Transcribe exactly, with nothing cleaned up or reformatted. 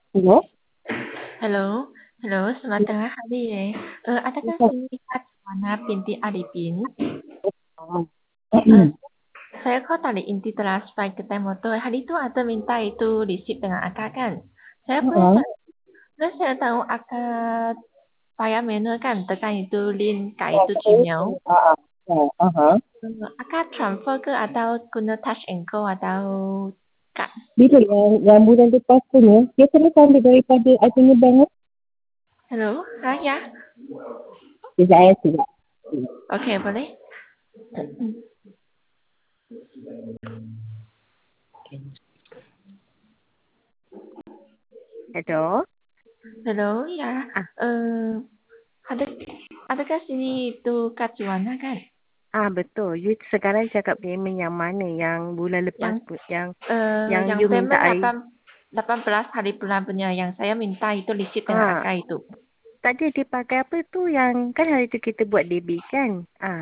Hello? Halo, halo, selamat tengah hari. Eh, Eh, adakah Yes, sini Kak Juana binti Arifin? oh. Eh, saya kau tadi inti transfer ke motor. Hari itu ada minta itu receipt dengan akak kan? Saya boleh Heeh. tahu, nah, saya tahu akak payah mana kan tekan itu link kak Oh, itu saya Gmail. ah, ah. Oh, aha. Eh, Akak transfer ke atau guna touch and go atau kak? Bila yang, yang bulan lepas tu ni, dia kena ambil daripada adanya bank ni. Halo, ah ya, Dia saya tidak. oke boleh. Hello? Halo, ya. Ah, Eh, ada adakah sini itu Kak Juana kan? ah betul. You sekarang cakap payment yang mana? Yang bulan lepas Yang pu- yang eh yang yang you minta payment air. delapan delapan belas hari bulan punya yang saya minta itu receipt dengan Ah, akak itu. tadi dia pakai apa tu yang kan hari tu kita buat debit kan? Ah,